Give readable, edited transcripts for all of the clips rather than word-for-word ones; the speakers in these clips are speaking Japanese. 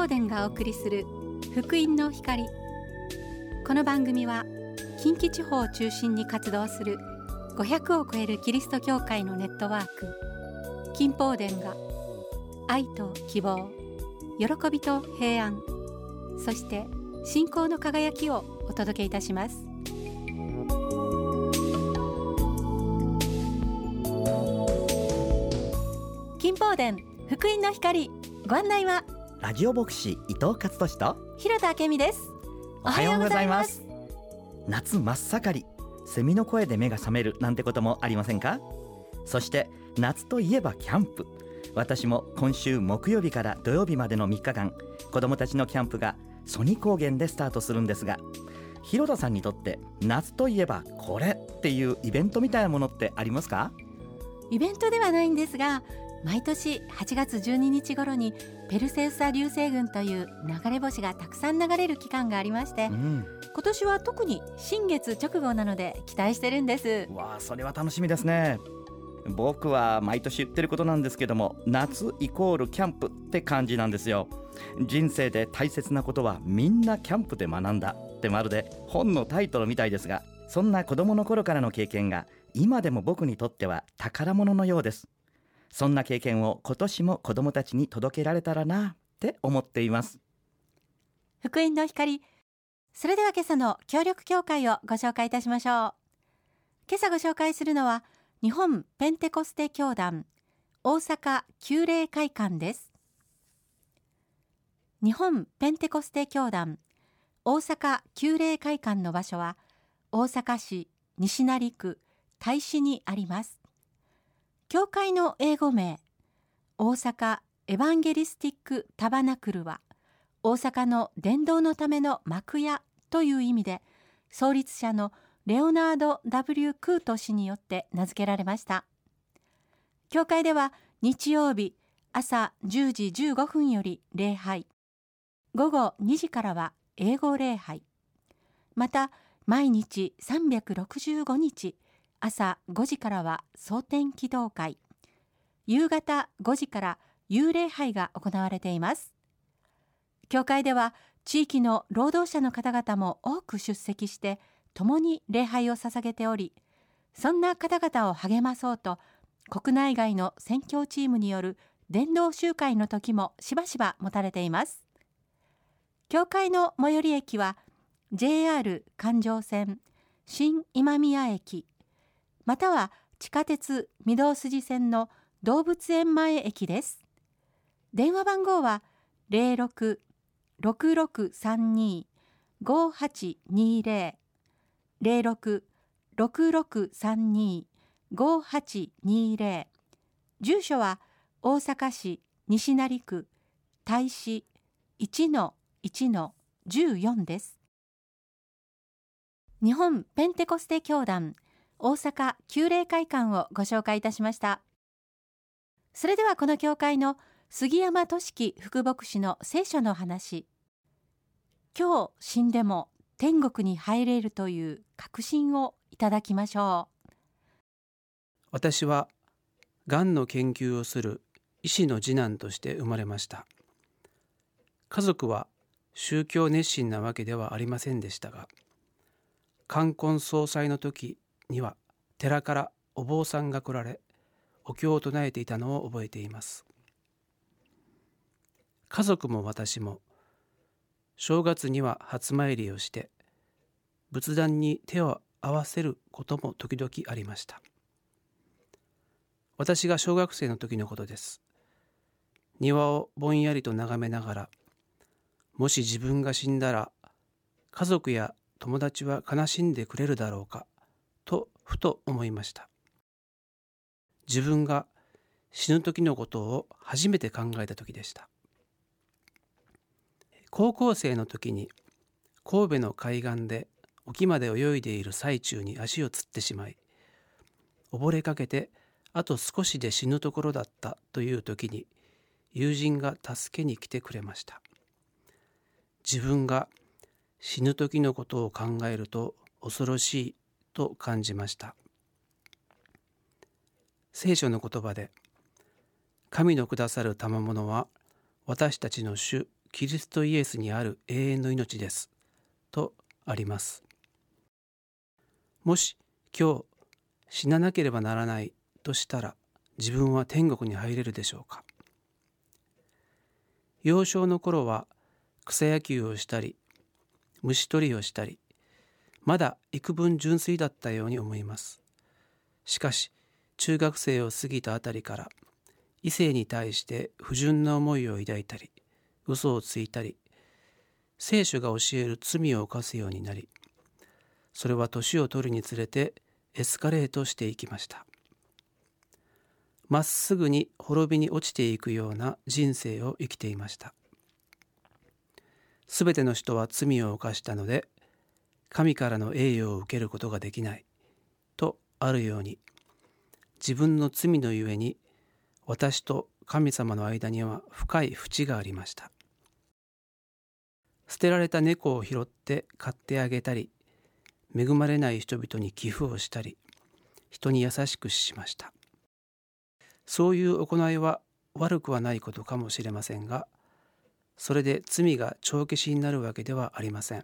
電がお送りする福音の光。この番組は近畿地方を中心に活動する500を超えるキリスト教会のネットワーク金宝電が愛と希望、喜びと平安、そして信仰の輝きをお届けいたします。金宝電福音の光、ご案内はラジオ牧師伊藤勝利と広田明美です。 おはようございます。夏真っ盛り、セミの声で目が覚めるなんてこともありませんか？そして夏といえばキャンプ。私も今週木曜日から土曜日までの3日間、子どもたちのキャンプが曽爾高原でスタートするんですが、広田さんにとって夏といえばこれっていうイベントみたいなものってありますか？ イベントではないんですが、毎年8月12日頃にペルセウス座流星群という流れ星がたくさん流れる期間がありまして、今年は特に新月直後なので期待してるんです。 わあ、それは楽しみですね。僕は毎年言ってることなんですけども、夏イコールキャンプって感じなんですよ。人生で大切なことはみんなキャンプで学んだってまるで本のタイトルみたいですが、そんな子供の頃からの経験が今でも僕にとっては宝物のようです。そんな経験を今年も子どもたちに届けられたらなって思っています。 福音の光。それでは今朝の協力教会をご紹介いたしましょう。今朝ご紹介するのは日本ペンテコステ教団大阪旧霊会館です。日本ペンテコステ教団大阪旧霊会館の場所は大阪市西成区太子にあります。教会の英語名、大阪エヴァンゲリスティックタバナクルは、大阪の伝道のための幕屋という意味で、創立者のレオナード・ W. クート氏によって名付けられました。教会では日曜日朝10時15分より礼拝、午後2時からは英語礼拝、また毎日365日、朝5時からは蒼天祈祷会、夕方5時から幽霊杯が行われています。教会では地域の労働者の方々も多く出席して共に礼拝を捧げており、そんな方々を励まそうと国内外の宣教チームによる伝道集会の時もしばしば持たれています。教会の最寄り駅は JR 環状線新今宮駅、または地下鉄御堂筋線の動物園前駅です。電話番号は 06-6632-5820 06-6632-5820。住所は大阪市西成区太子 1-1-14 です。日本ペンテコステ教団大阪旧霊会館をご紹介いたしました。それではこの教会の杉山俊樹副牧師の聖書の話、今日死んでも天国に入れるという確信をいただきましょう。 私はがんの研究をする医師の次男として生まれました。家族は宗教熱心なわけではありませんでしたが、冠婚葬祭の時には寺からお坊さんが来られ、お経を唱えていたのを覚えています。家族も私も正月には初参りをして仏壇に手を合わせることも時々ありました。私が小学生の時のことです。庭をぼんやりと眺めながら、もし自分が死んだら家族や友達は悲しんでくれるだろうかとふと思いました。自分が死ぬ時のことを初めて考えた時でした。高校生の時に神戸の海岸で沖まで泳いでいる最中に足をつってしまい、溺れかけてあと少しで死ぬところだったという時に友人が助けに来てくれました。自分が死ぬ時のことを考えると恐ろしいと感じました。聖書の言葉で、神のくださる賜物は私たちの主キリストイエスにある永遠の命ですとあります。もし今日死ななければならないとしたら、自分は天国に入れるでしょうか。幼少の頃は草野球をしたり虫取りをしたり、まだ幾分純粋だったように思います。しかし中学生を過ぎたあたりから、異性に対して不純な思いを抱いたり、嘘をついたり、聖書が教える罪を犯すようになり、それは年を取るにつれてエスカレートしていきました。まっすぐに滅びに落ちていくような人生を生きていました。すべての人は罪を犯したので、神からの栄誉を受けることができないとあるように、自分の罪のゆえに私と神様の間には深い淵がありました。捨てられた猫を拾って飼ってあげたり、恵まれない人々に寄付をしたり、人に優しくしました。そういう行いは悪くはないことかもしれませんが、それで罪が帳消しになるわけではありません。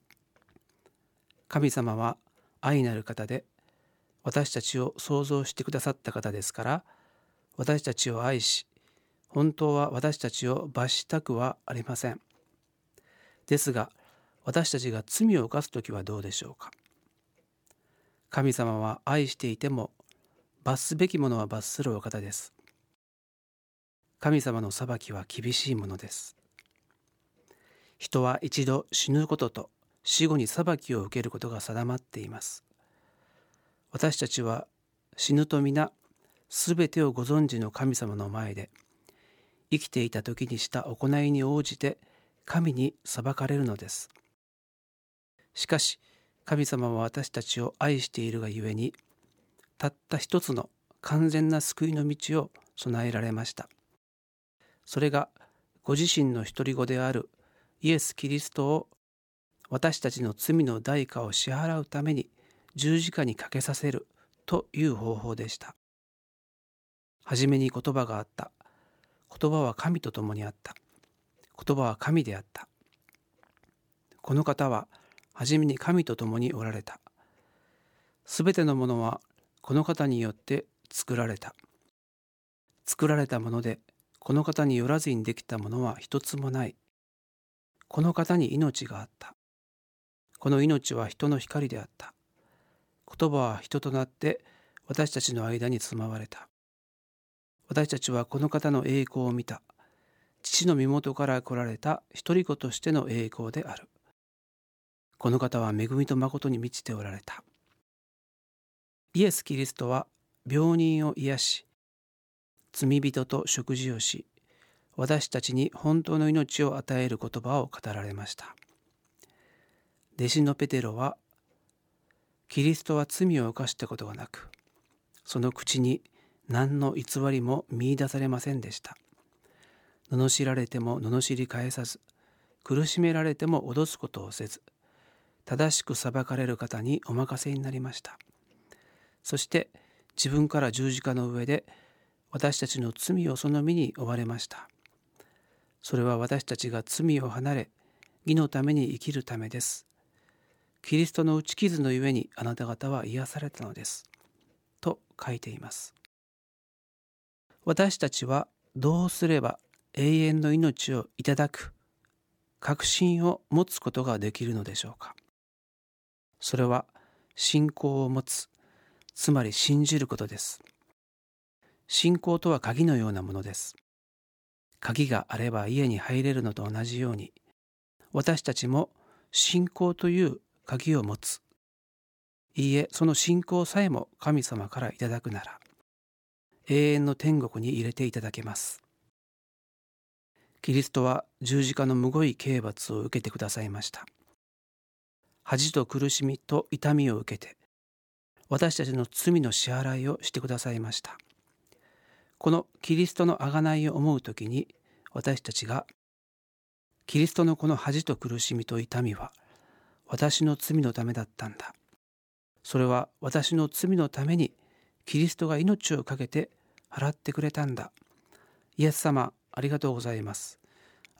神様は愛なる方で、私たちを創造してくださった方ですから、私たちを愛し、本当は私たちを罰したくはありません。ですが、私たちが罪を犯すときはどうでしょうか。神様は愛していても、罰すべきものは罰するお方です。神様の裁きは厳しいものです。人は一度死ぬことと死後に裁きを受けることが定まっています。私たちは死ぬと皆、すべてをご存知の神様の前で、生きていた時にした行いに応じて神に裁かれるのです。しかし、神様は私たちを愛しているがゆえに、たった一つの完全な救いの道を備えられました。それがご自身の独り子であるイエス・キリストを私たちの罪の代価を支払うために十字架にかけさせるという方法でした。はじめに言葉があった。言葉は神と共にあった。言葉は神であった。この方ははじめに神と共におられた。すべてのものはこの方によって作られた。作られたもので、この方によらずにできたものは一つもない。この方に命があった。この命は人の光であった。言葉は人となって私たちの間に住まわれた。私たちはこの方の栄光を見た。父の身元から来られた一人子としての栄光である。この方は恵みと誠に満ちておられた。イエス・キリストは病人を癒し、罪人と食事をし、私たちに本当の命を与える言葉を語られました。弟子のペテロは、キリストは罪を犯したことがなく、その口に何の偽りも見出されませんでした。罵られても罵り返さず、苦しめられても脅すことをせず、正しく裁かれる方にお任せになりました。そして自分から十字架の上で私たちの罪をその身に負われました。それは私たちが罪を離れ、義のために生きるためです。キリストの打ち傷のゆえにあなた方は癒されたのです。と書いています。私たちはどうすれば永遠の命をいただく確信を持つことができるのでしょうか。それは信仰を持つ、つまり信じることです。信仰とは鍵のようなものです。鍵があれば家に入れるのと同じように、私たちも信仰という鍵を持つ。いいえ、その信仰さえも神様からいただくなら、永遠の天国に入れていただけます。キリストは十字架のむごい刑罰を受けてくださいました。恥と苦しみと痛みを受けて、私たちの罪の支払いをしてくださいました。このキリストの贖いを思うときに、私たちが、キリストのこの恥と苦しみと痛みは、私の罪のためだったんだ。それは私の罪のために、キリストが命を懸けて払ってくれたんだ。イエス様、ありがとうございます。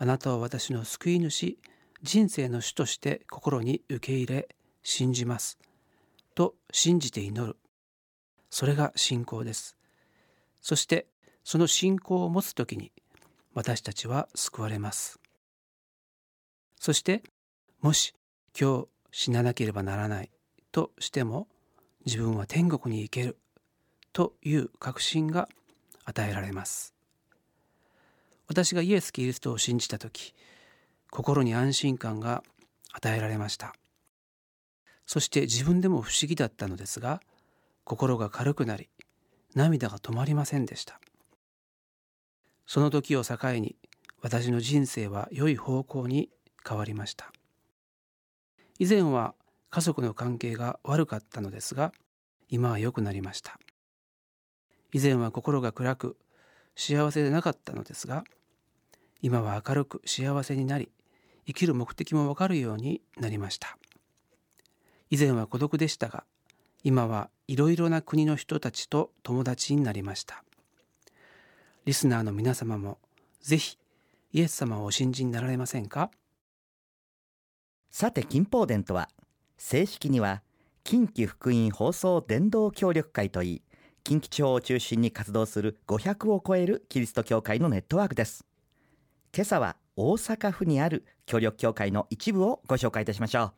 あなたを私の救い主、人生の主として心に受け入れ、信じますと信じて祈る。それが信仰です。そしてその信仰を持つときに私たちは救われます。そしてもし今日死ななければならないとしても、自分は天国に行けるという確信が与えられます。私がイエス・キリストを信じたとき、心に安心感が与えられました。そして自分でも不思議だったのですが、心が軽くなり、涙が止まりませんでした。その時を境に、私の人生は良い方向に変わりました。以前は家族の関係が悪かったのですが、今は良くなりました。以前は心が暗く幸せでなかったのですが、今は明るく幸せになり、生きる目的もわかるようになりました。以前は孤独でしたが、今はいろいろな国の人たちと友達になりました。リスナーの皆様もぜひイエス様をお信じになられませんか？ さて、金宝殿とは正式には近畿福音放送伝道協力会といい、近畿地方を中心に活動する500を超えるキリスト教会のネットワークです。今朝は大阪府にある協力教会の一部をご紹介いたしましょう。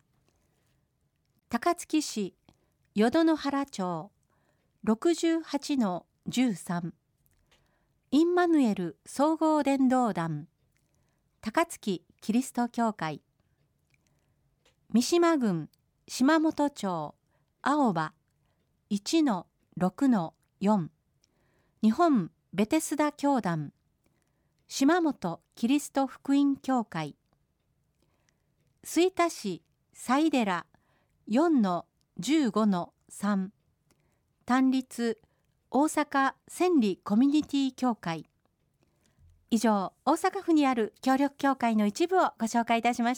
高槻市淀野原町 68-13 インマヌエル総合伝道団高槻キリスト教会、三島郡島本町青葉 1-6-4 日本ベテスダ教団島本キリスト福音教会、吹田市西寺 4-15-3 単立大阪千里コミュニティ協会。以上、大阪府にある協力協会の一部をご紹介いたしました。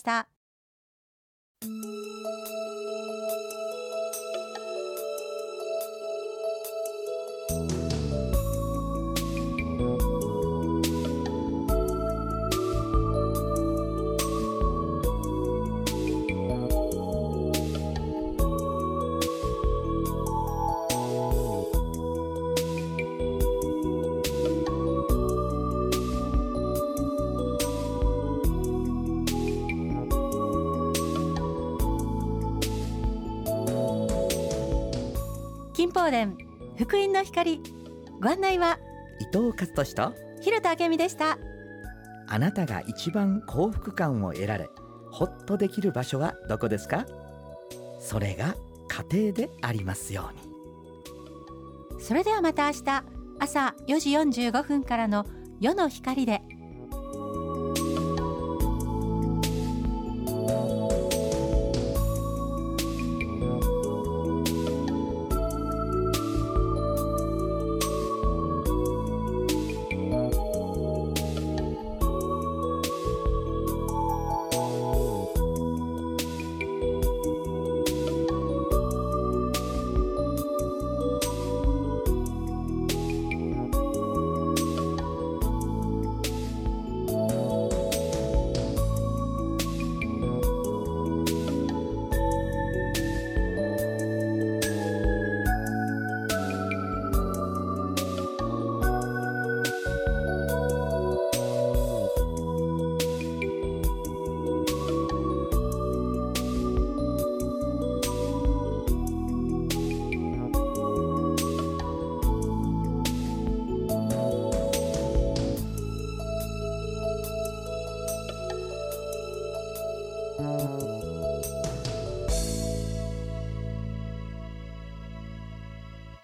金宝殿福音の光、ご案内は伊藤和俊と広田明美でした。 あなたが一番幸福感を得られ、ほっとできる場所はどこですか？それが家庭でありますように。 それではまた明日朝4時45分からの夜の光で